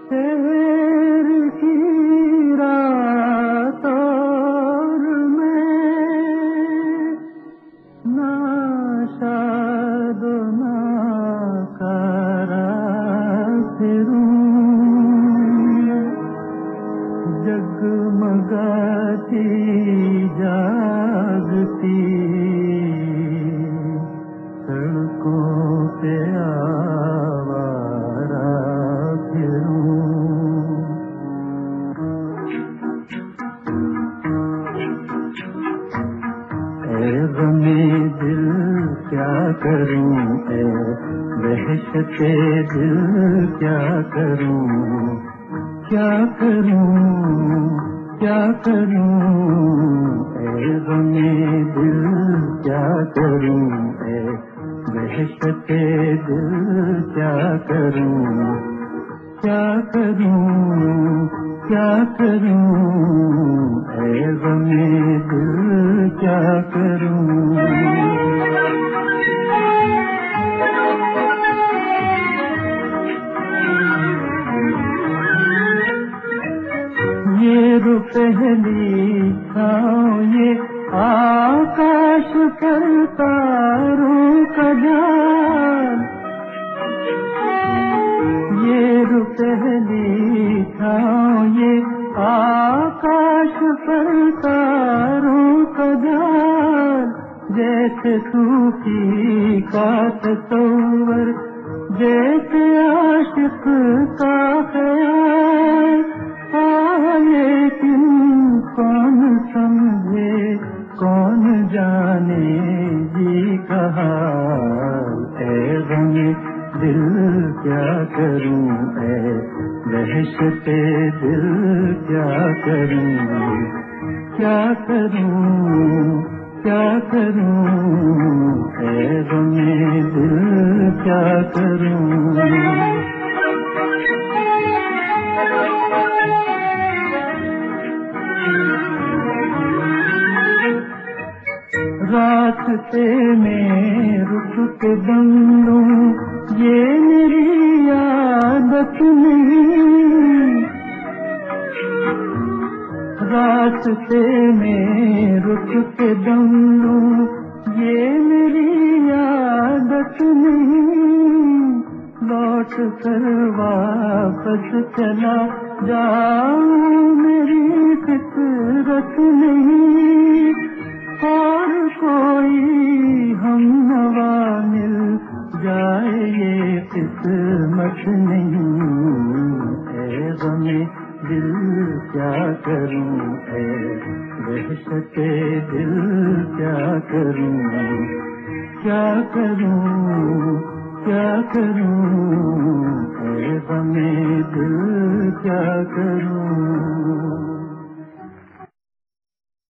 शहर की रात और मैं नाशाद नाकारा फिरूं, जगमगाती जागती सड़कों पे आवारा फिरूं। ऐ गमे दिल क्या करूं, ऐ वहशते दिल क्या करूं, क्या करूं, क्या करूं। ऐ गमे दिल क्या करूं, ऐ वहशते दिल क्या करूं, क्या करूं, क्या करूं। ऐ गमे दिल क्या करूं। ये रुपहली छाँव, ये आकाश पर तारों का जाल, ये रुपहली छाँव, ये आकाश पर तारों का जाल, जैसे सूफी का तस्वर, जैसे आशिक का ख्याल। लेकिन कौन समझे, कौन जाने जी का हाल। ऐ गमे दिल क्या करूं, ऐ वहशते दिल क्या करूं, क्या करूं, क्या करूं। ऐ गमे दिल क्या करूं। रास्ते में रुक के दम लूं, ये मेरी आदत नहीं। रास्ते में रुक के दम लूं, ये मेरी आदत नहीं। लौट कर वापस चला जाऊं, मेरी फितरत नहीं। और कोई हम नवा मिल जाए, ये किस्मत नहीं। ऐ गमे दिल क्या करूं, ऐ वहशते दिल क्या करूं, क्या करूं, क्या करूं। ऐ गमे दिल क्या करूं।